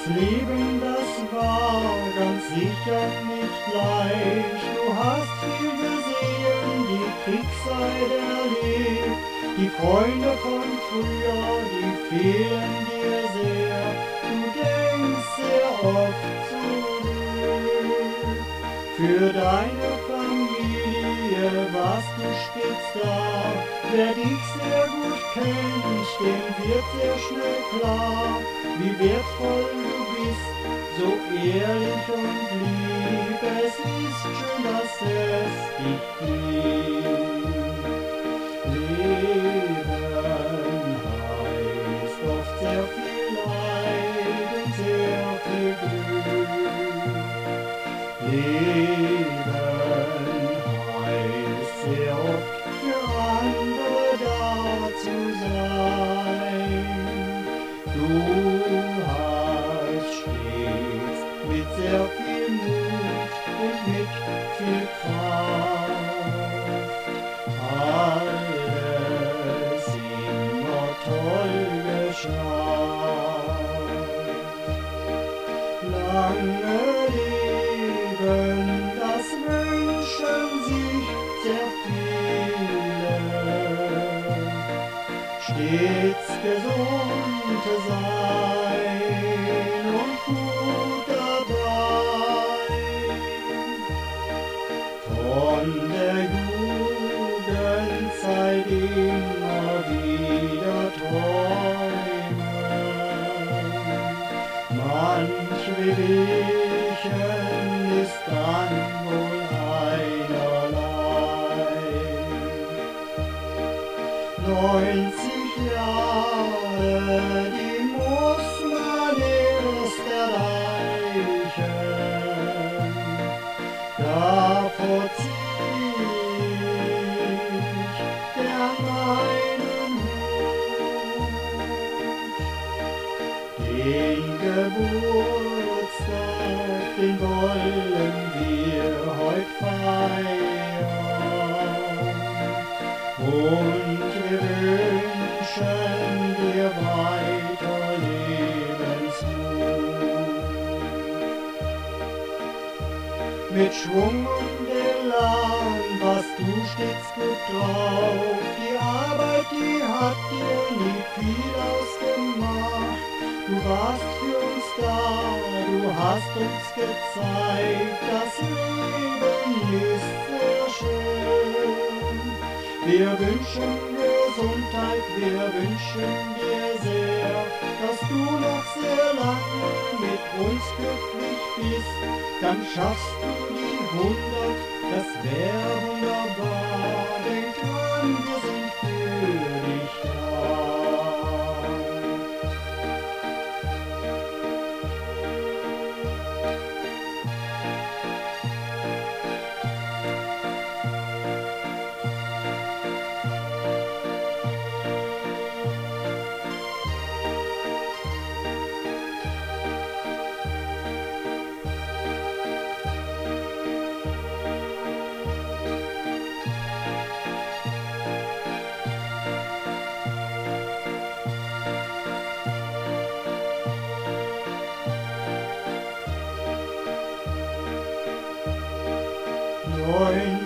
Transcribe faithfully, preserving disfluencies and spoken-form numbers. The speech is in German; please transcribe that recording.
Leben, das war ganz sicher nicht leicht. Du hast viel gesehen, die Kriegszeit erlebt. Die Freunde von früher, die fehlen dir sehr. Du denkst sehr oft zurück. Für deine Familie warst du stets da. Wer dich sehr gut kennt, dem wird sehr schnell klar, wie wertvoll du bist, so ehrlich und lieb. Es ist schön, dass es dich gibt. Leben heißt oft sehr viel Leid und sehr viel Glück. Leben heißt sehr oft für andere da zu sein. Du hast stets mit sehr viel Mut und mit viel Kraft alles immer toll geschafft. Lange leben, das wünschen sich sehr viele. Stets gesund sein und gut dabei. Von der Jugendzeit immer wieder träumen. Manch Wehwehchen ist dann wohl einerlei. Neunzig Jahre, die muss man erst erreichen. Davor zieh ich gern meinen Hut. Den Geburtstag, den wollen wir heut feiern. Und wir wünschen dir weiter Lebensmut. Mit Schwung und Elan warst du stets gut drauf. Die Arbeit, die hat dir nie viel ausgemacht. Du warst für uns da, du hast uns gezeigt, das Leben ist sehr schön. Wir wünschen Gesundheit, wir wünschen dir sehr, dass du noch sehr lange mit uns glücklich bist. Dann schaffst du die hundert, das wär wunderbar. Denk dran, wir sind für dich da. Neunzig